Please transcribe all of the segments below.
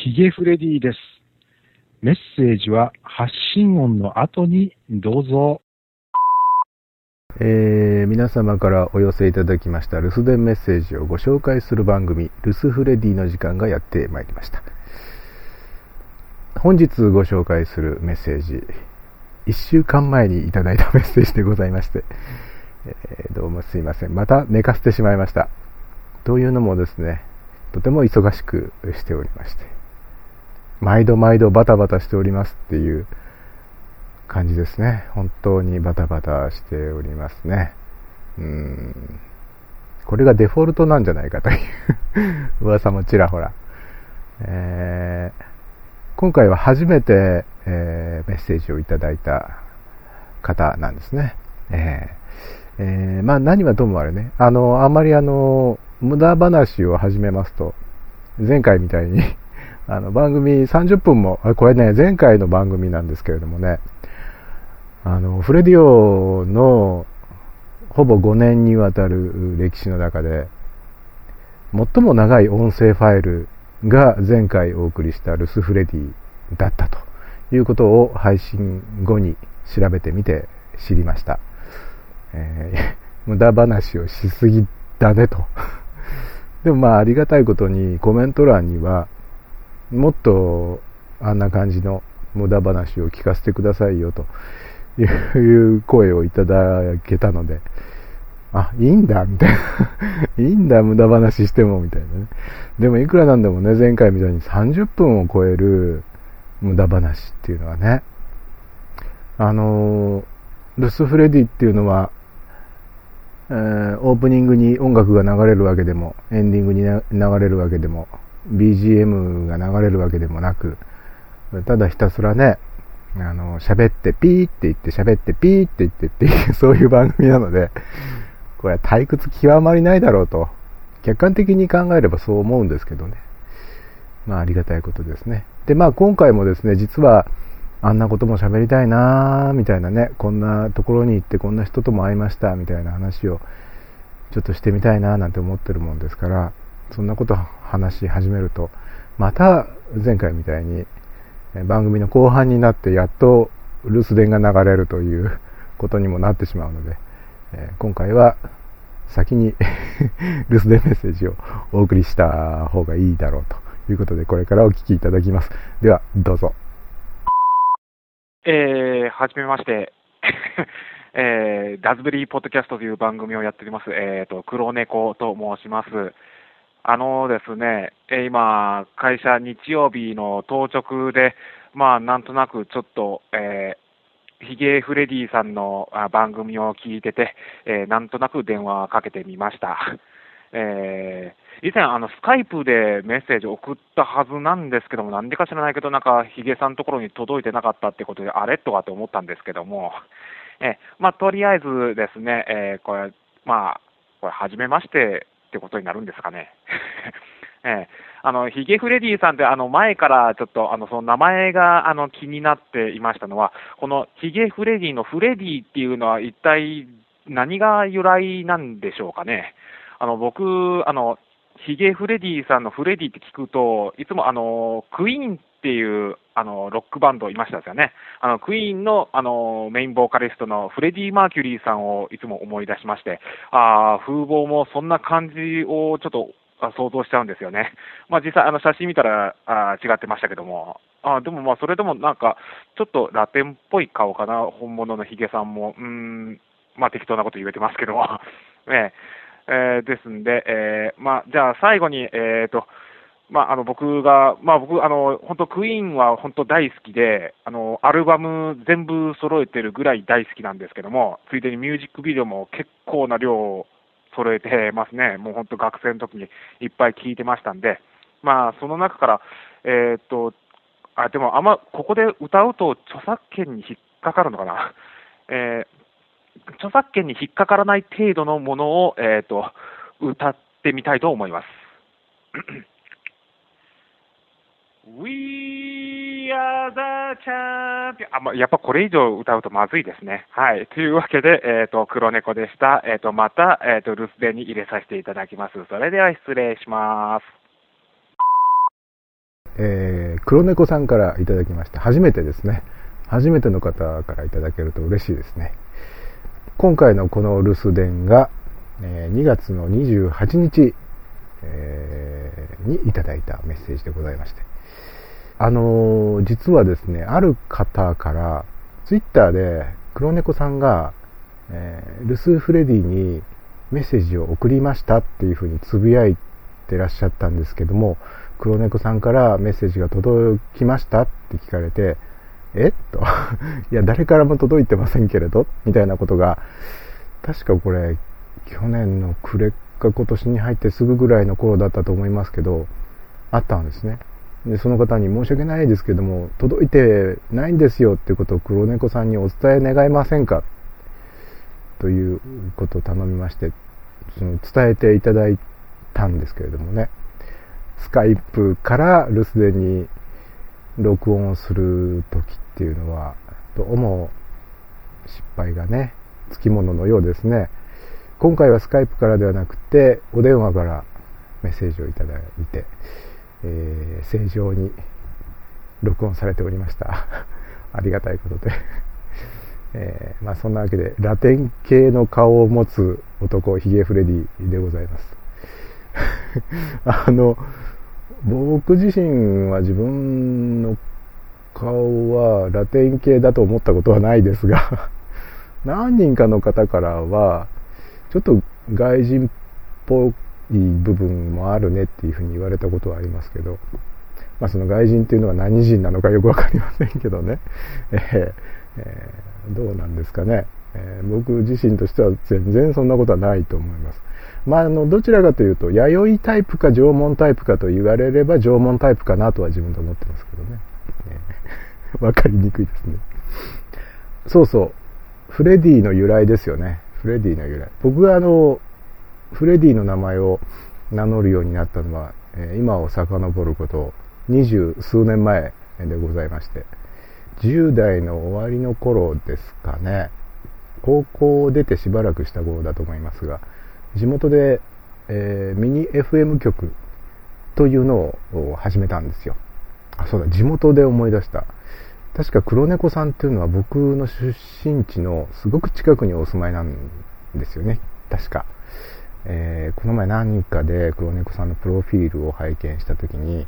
ヒゲフレディです。メッセージは発信音の後にどうぞ。 皆様からお寄せいただきました留守電メッセージをご紹介する番組留守フレディの時間がやってまいりました。本日ご紹介するメッセージ、1週間前にいただいたメッセージでございまして、どうもすいません。また寝かせてしまいました。というのもですね、とても忙しくしておりまして、毎度バタバタしておりますっていう感じですね。本当にバタバタしておりますね。これがデフォルトなんじゃないかという噂もちらほら。今回は初めて、メッセージをいただいた方なんですね。何はともあれね、あんまり無駄話を始めますと、前回みたいに番組30分も、これね、前回の番組なんですけれどもね、フレディオのほぼ5年にわたる歴史の中で、最も長い音声ファイルが前回お送りした留守フレディだったということを配信後に調べてみて知りました。無駄話をしすぎだねと。でもありがたいことにコメント欄には、もっとあんな感じの無駄話を聞かせてくださいよという声をいただけたので、いいんだみたいな。いいんだ無駄話してもみたいなね。でもいくらなんでもね、前回みたいに30分を超える無駄話っていうのはね、留守フレディっていうのは、オープニングに音楽が流れるわけでも、エンディングに流れるわけでも、BGM が流れるわけでもなく、ただひたすらね、喋ってピーって言って喋ってピーって言ってっていうそういう番組なので、これは退屈極まりないだろうと客観的に考えればそう思うんですけどね。ありがたいことですね。で今回もですね、実はあんなことも喋りたいなみたいなね、こんなところに行ってこんな人とも会いましたみたいな話をちょっとしてみたいななんて思ってるもんですから、そんなこと話し始めるとまた前回みたいに番組の後半になってやっと留守電が流れるということにもなってしまうので、今回は先に留守電メッセージをお送りした方がいいだろうということで、これからお聞きいただきます。ではどうぞ。 はじめまして、ダズベリーポッドキャストという番組をやっております、黒猫と申します。ですね、今、会社日曜日の当直で、なんとなくちょっと、ヒゲフレディさんの番組を聞いてて、なんとなく電話をかけてみました。以前スカイプでメッセージを送ったはずなんですけども、なんでか知らないけど、ヒゲさんのところに届いてなかったってことで、あれとかって思ったんですけども、とりあえずですね、これ初めましてってことになるんですかね。ヒゲフレディさんって前からちょっとその名前が気になっていましたのは、このヒゲフレディのフレディっていうのは一体何が由来なんでしょうかね。僕ヒゲフレディさんのフレディって聞くと、いつもクイーンっていうロックバンドいましたですよね。クイーンのメインボーカリストのフレディ・マーキュリーさんをいつも思い出しまして、風貌もそんな感じをちょっと想像しちゃうんですよね。実際写真見たら違ってましたけども、でもそれでもちょっとラテンっぽい顔かな、本物のヒゲさんも。適当なこと言えてますけども。ですんで、じゃあ最後に、僕、本当、クイーンは本当大好きで、アルバム全部揃えてるぐらい大好きなんですけども、ついでにミュージックビデオも結構な量を揃えてますね。もう本当、学生の時にいっぱい聴いてましたんで、その中から、でもここで歌うと著作権に引っかかるのかな。著作権に引っかからない程度のものを、歌ってみたいと思います。We are the champion。やっぱこれ以上歌うとまずいですね。はい。というわけで、黒猫でした。また、留守電に入れさせていただきます。それでは失礼します。 黒猫さんからいただきました。初めてですね。初めての方からいただけると嬉しいですね。今回のこの留守電が、2月の28日、にいただいたメッセージでございまして。実はですね、ある方から、ツイッターで黒猫さんが、ルスフレディにメッセージを送りましたっていうふうにつぶやいてらっしゃったんですけども、黒猫さんからメッセージが届きましたって聞かれて、といや誰からも届いてませんけれどみたいなことが、確かこれ去年の暮れか今年に入ってすぐぐらいの頃だったと思いますけど、あったんですね。でその方に申し訳ないですけども届いてないんですよっていうことを黒猫さんにお伝え願えませんかということを頼みまして、その伝えていただいたんですけれどもね、スカイプから留守電に録音をする時っていうのはどうも失敗がねつきもののようですね。今回はスカイプからではなくてお電話からメッセージをいただいて、正常に録音されておりましたありがたいことでそんなわけでラテン系の顔を持つ男ヒゲフレディでございます僕自身は自分の顔はラテン系だと思ったことはないですが何人かの方からはちょっと外人っぽい部分もあるねっていうふうに言われたことはありますけど、その外人っていうのは何人なのかよくわかりませんけどね、どうなんですかね、僕自身としては全然そんなことはないと思います。どちらかというと弥生タイプか縄文タイプかと言われれば縄文タイプかなとは自分で思ってますけどね、わかりにくいですね。そうそう、フレディの由来ですよね。フレディの由来、僕がフレディの名前を名乗るようになったのは、今を遡ること20数年前でございまして、10代の終わりの頃ですかね。高校を出てしばらくした頃だと思いますが、地元で、ミニ FM 局というのを始めたんですよ。そうだ、地元で思い出した。確か黒猫さんっていうのは僕の出身地のすごく近くにお住まいなんですよね、確か。この前何かで黒猫さんのプロフィールを拝見したときに、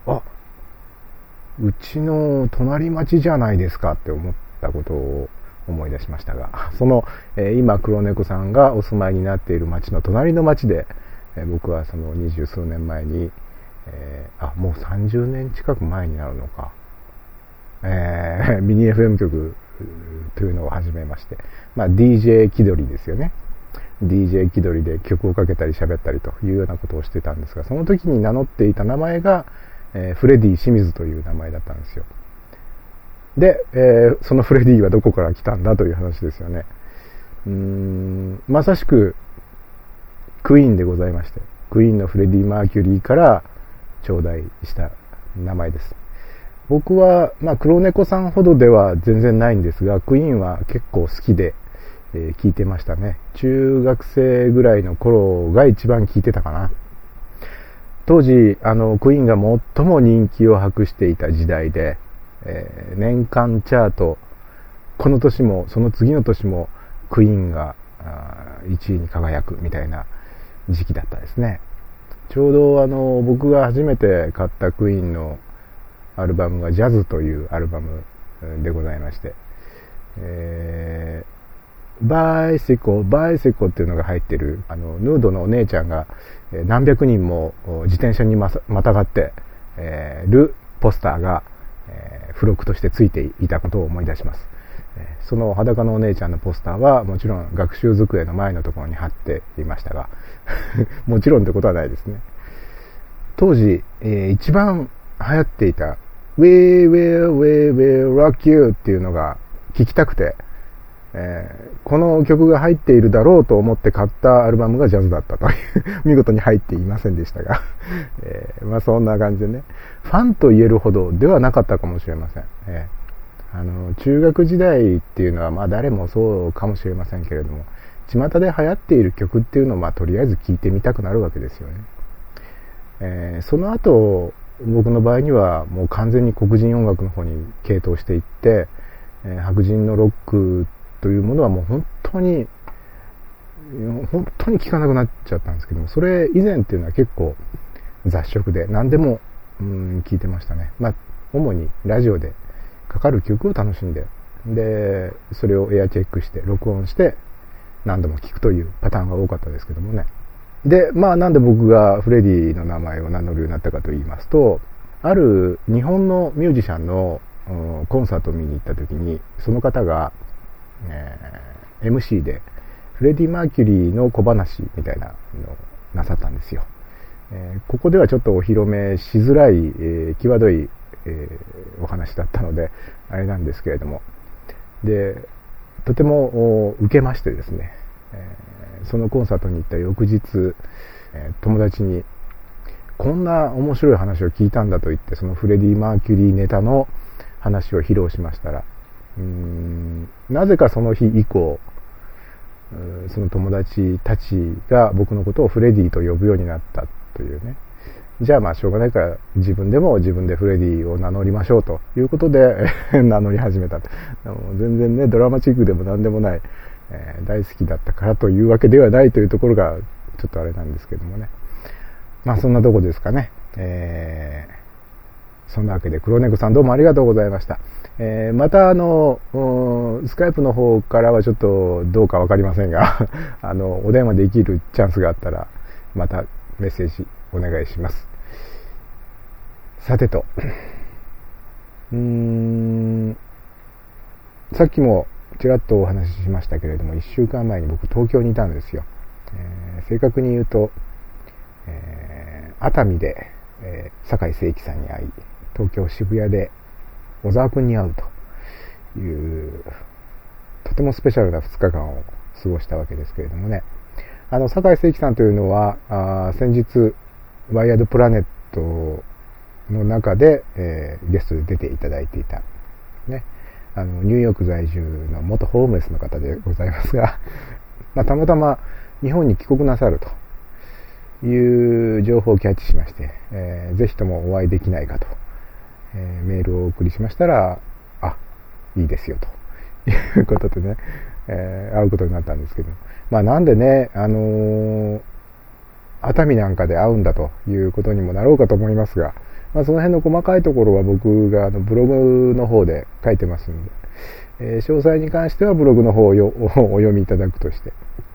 うちの隣町じゃないですかって思ったことを思い出しましたが、今黒猫さんがお住まいになっている町の隣の町で、僕はその20数年前に、もう30年近く前になるのか、ミニ FM 局というのを始めまして、DJ 気取りですよね。DJ 気取りで曲をかけたり喋ったりというようなことをしてたんですが、その時に名乗っていた名前が、フレディ清水という名前だったんですよ。で、そのフレディはどこから来たんだという話ですよね。まさしくクイーンでございまして、クイーンのフレディ・マーキュリーから頂戴した名前です。僕は、黒猫さんほどでは全然ないんですが、クイーンは結構好きで、聞いてましたね。中学生ぐらいの頃が一番聞いてたかな。当時、クイーンが最も人気を博していた時代で、年間チャート、この年もその次の年もクイーンが1位に輝くみたいな時期だったですね。ちょうど僕が初めて買ったクイーンのアルバムがジャズというアルバムでございまして、バイセコっていうのが入ってるヌードのお姉ちゃんが何百人も自転車にまたがってるポスターが付録としてついていたことを思い出します。その裸のお姉ちゃんのポスターはもちろん学習机の前のところに貼っていましたがもちろんってことはないですね。当時、一番流行っていた We will rock you っていうのが聞きたくて、この曲が入っているだろうと思って買ったアルバムがジャズだったという見事に入っていませんでしたが、そんな感じでね、ファンと言えるほどではなかったかもしれません。中学時代っていうのは誰もそうかもしれませんけれども、巷で流行っている曲っていうのをとりあえず聴いてみたくなるわけですよね。その後僕の場合にはもう完全に黒人音楽の方に傾倒していって、白人のロックというものはもう本当に聴かなくなっちゃったんですけども、それ以前っていうのは結構雑食で何でも聴いてましたね。主にラジオでかかる曲を楽しんで、でそれをエアチェックして録音して何度も聴くというパターンが多かったですけどもね。でなんで僕がフレディの名前を名乗るようになったかと言いますと、ある日本のミュージシャンのコンサートを見に行った時に、その方が、MC でフレディ・マーキュリーの小話みたいなのをなさったんですよ。ここではちょっとお披露目しづらい、際どい、お話だったのであれなんですけれども、でとても受けましてですね、そのコンサートに行った翌日、友達にこんな面白い話を聞いたんだと言って、そのフレディ・マーキュリーネタの話を披露しましたら、なぜかその日以降、その友達たちが僕のことをフレディと呼ぶようになったというね。じゃあしょうがないから自分でフレディを名乗りましょうということで名乗り始めた。全然ね、ドラマチックでも何でもない、大好きだったからというわけではないというところがちょっとあれなんですけどもね。そんなとこですかね。そんなわけで黒猫さんどうもありがとうございました。またスカイプの方からはちょっとどうかわかりませんがお電話できるチャンスがあったらまたメッセージお願いします。さてと、さっきもちらっとお話ししましたけれども、1週間前に僕東京にいたんですよ。正確に言うと、熱海で、酒井誠樹さんに会い、東京渋谷で小沢くんに会うというとてもスペシャルな2日間を過ごしたわけですけれどもね。酒井誠樹さんというのは先日ワイヤードプラネットの中で、ゲストで出ていただいていたね、ニューヨーク在住の元ホームレスの方でございますがたまたま日本に帰国なさるという情報をキャッチしまして、ぜひともお会いできないかと、メールをお送りしましたら、いいですよということでね、会うことになったんですけど、なんでね、熱海なんかで会うんだということにもなろうかと思いますが、その辺の細かいところは僕がブログの方で書いてますので、詳細に関してはブログの方をお読みいただくとして、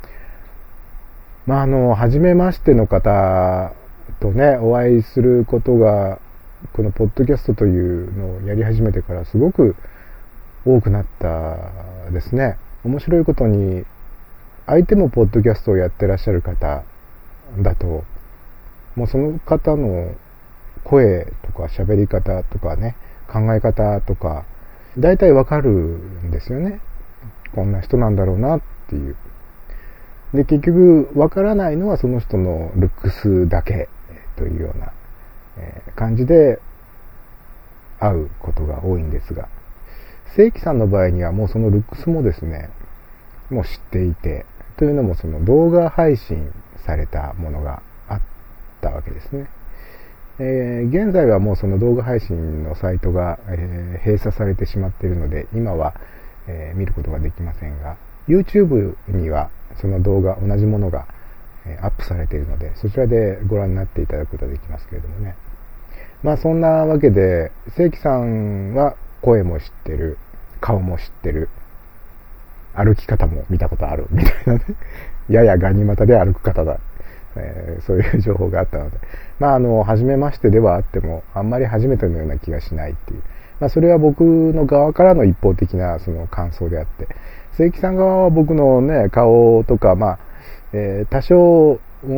初めましての方とね、お会いすることがこのポッドキャストというのをやり始めてからすごく多くなったですね。面白いことに相手もポッドキャストをやってらっしゃる方だと、もうその方の声とか喋り方とかね、考え方とか大体わかるんですよね。こんな人なんだろうなっていう。で、結局わからないのはその人のルックスだけというような感じで会うことが多いんですが、正規さんの場合にはもうそのルックスもですね、もう知っていて、というのもその動画配信されたものがあったわけですね。現在はもうその動画配信のサイトが、閉鎖されてしまっているので、今は、見ることができませんが、YouTube にはその動画同じものが、アップされているので、そちらでご覧になっていただくことができますけれどもね。そんなわけで、正規さんは声も知ってる、顔も知ってる、歩き方も見たことあるみたいなね、ややガニ股で歩く方だ、そういう情報があったので、初めましてではあってもあんまり初めてのような気がしないっていう、それは僕の側からの一方的なその感想であって、正規さん側は僕のね、顔とか多少ブ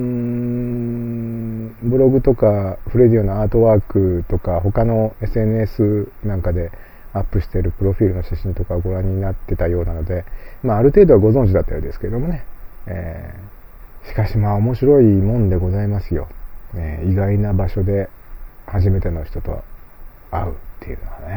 ログとかフレディオのアートワークとか他の SNS なんかでアップしているプロフィールの写真とかをご覧になってたようなので、ある程度はご存知だったようですけれどもね、しかし面白いもんでございますよ。意外な場所で初めての人と会うっていうのは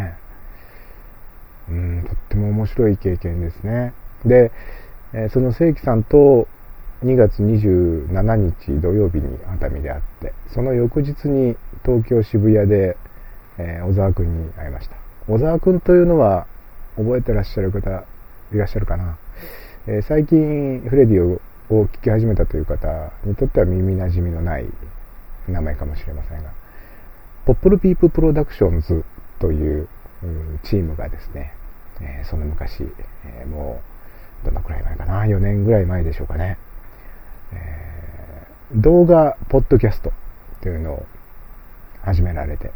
ね、とっても面白い経験ですね。で、その正規さんと2月27日土曜日に熱海で会って、その翌日に東京渋谷で、小沢くんに会いました。小沢くんというのは覚えてらっしゃる方いらっしゃるかな。最近フレディを聞き始めたという方にとっては耳馴染みのない名前かもしれませんが、ポップルピーププロダクションズというチームがですね、その昔、もうどのくらい前かな、4年ぐらい前でしょうかね、動画ポッドキャストというのを始められて、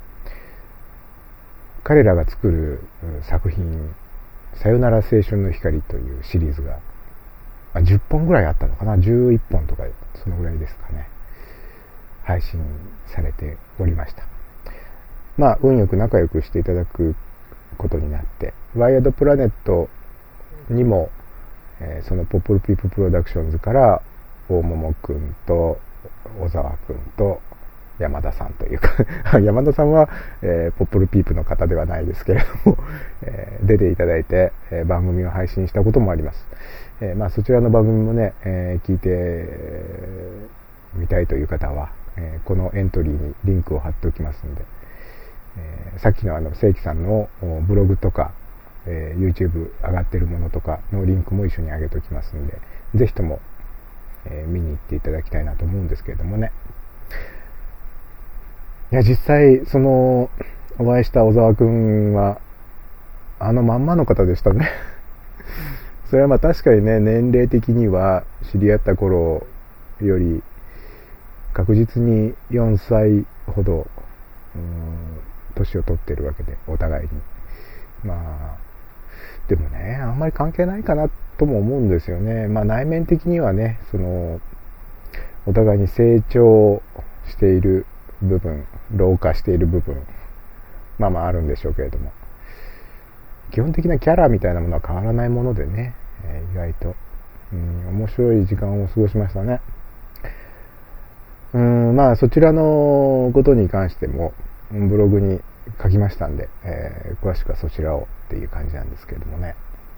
彼らが作る作品、さよなら青春の光というシリーズが10本ぐらいあったのかな、11本とかそのぐらいですかね、配信されておりました。まあ運よく仲良くしていただくことになって、ワイヤードプラネットにも、そのポップルピーププロダクションズから大桃くんと小沢くんと山田さんというか山田さんは、ポップルピープの方ではないですけれども、出ていただいて、番組を配信したこともあります。まあそちらの番組もね、聞いてみたいという方は、このエントリーにリンクを貼っておきますので、さっきの正規さんのブログとか、YouTube 上がってるものとかのリンクも一緒に上げておきますので、ぜひとも、見に行っていただきたいなと思うんですけれどもね。いや、実際お会いした小沢くんはまんまの方でしたねそれはまあ確かにね、年齢的には知り合った頃より確実に4歳ほど年を取ってるわけで、お互いに。まあでもね、あんまり関係ないかなとも思うんですよね。まあ内面的にはね、お互いに成長している部分、老化している部分、まああるんでしょうけれども、基本的なキャラみたいなものは変わらないものでね、意外と面白い時間を過ごしましたね。まあそちらのことに関してもブログに書きましたんで、詳しくはそちらをっていう感じなんですけれどもね。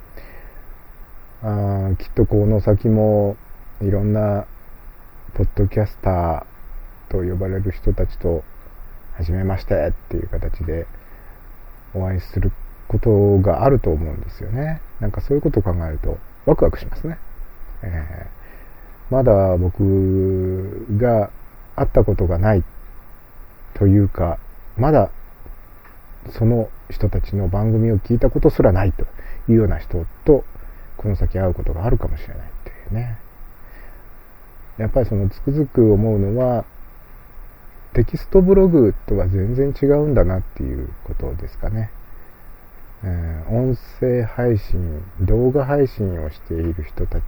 きっとこの先もいろんなポッドキャスターと呼ばれる人たちと初めましてっていう形でお会いすることがあると思うんですよね。なんかそういうことを考えるとワクワクしますね。まだ僕が会ったことがないというか、まだその人たちの番組を聞いたことすらないというような人とこの先会うことがあるかもしれないっていうね。やっぱりつくづく思うのは、テキストブログとは全然違うんだなっていうことですかね。音声配信、動画配信をしている人たち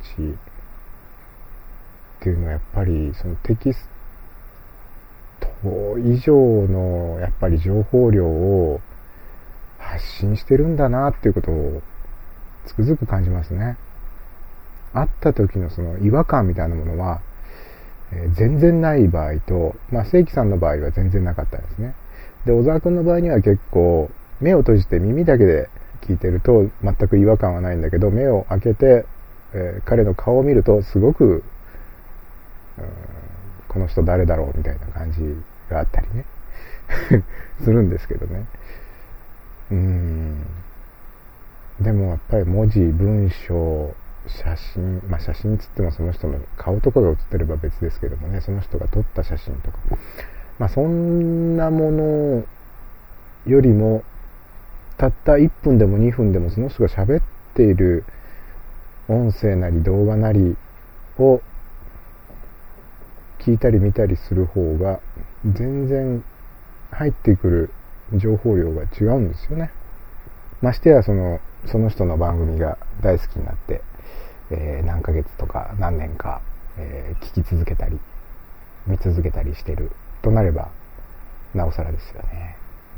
っていうのはやっぱりテキスト以上のやっぱり情報量を発信してるんだなっていうことをつくづく感じますね。会った時の違和感みたいなものは、全然ない場合と、まあ正規さんの場合は全然なかったですね。で、小沢くんの場合には結構目を閉じて耳だけで聞いてると全く違和感はないんだけど、目を開けて、彼の顔を見るとすごく、この人誰だろうみたいな感じがあったりねするんですけどね。でもやっぱり文字、文章、写真、まあ写真つってもその人の顔とかが写ってれば別ですけどもね、その人が撮った写真とか、まあそんなものよりもたった1分でも2分でもその人が喋っている音声なり動画なりを聞いたり見たりする方が全然入ってくる情報量が違うんですよね。ましてやその人の番組が大好きになって、何ヶ月とか何年か、聞き続けたり見続けたりしてるとなればなおさらですよね。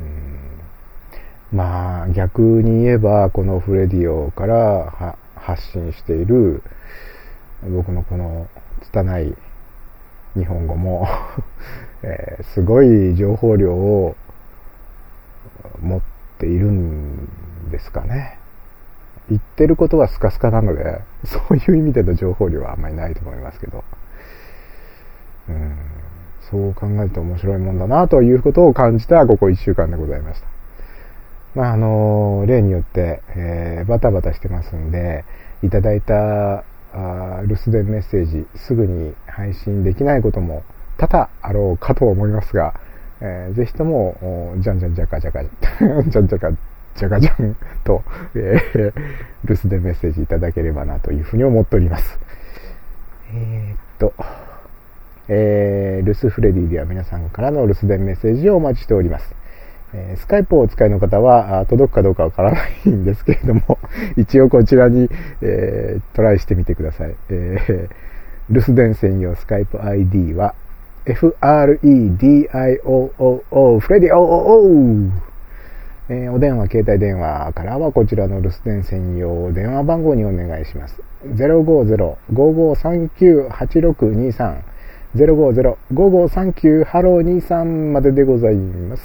まあ逆に言えばこのフレディオから発信している僕のこの拙い日本語も、すごい情報量を持っているんですかね。言ってることはスカスカなので、そういう意味での情報量はあんまりないと思いますけど、 そう考えると面白いもんだなということを感じたここ1週間でございました。例によって、バタバタしてますんで、いただいた留守電メッセージすぐに配信できないことも多々あろうかと思いますが、ぜひともじゃんじゃんじゃかじゃかじゃんじゃかじゃかじゃんと、留守電メッセージいただければなというふうに思っております。留守フレディでは皆さんからの留守電メッセージをお待ちしております。スカイプをお使いの方は届くかどうかわからないんですけれども、一応こちらに、トライしてみてください。留守電専用スカイプ ID は FREDIOOO フレディ OOO、お電話、携帯電話からはこちらの留守電専用電話番号にお願いします。050-5539-8623 050-5539-HELLO23 まででございます。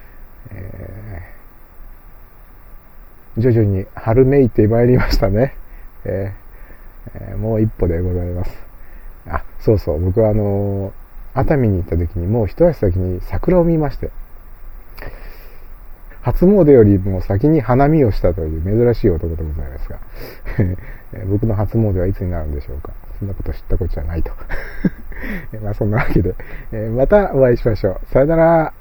徐々に春めいてまいりましたね。もう一歩でございます。そうそう、僕は熱海に行った時にもう一足先に桜を見まして、初詣よりも先に花見をしたという珍しい男でございますが僕の初詣はいつになるんでしょうか。そんなこと知ったこっちゃないとそんなわけで、またお会いしましょう。さよなら。